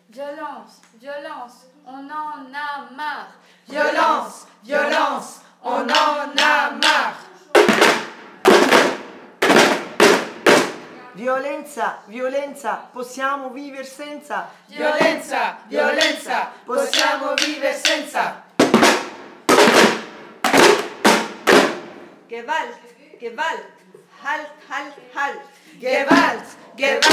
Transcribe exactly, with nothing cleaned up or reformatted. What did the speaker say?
Violence, violence, on en a marre. Violence, violence, on en a marre. Violenza, violenza, possiamo vivere senza. Violenza, violenza, possiamo vivere senza. Gewalt, Gewalt, halt, halt, halt. Gewalt, Gewalt.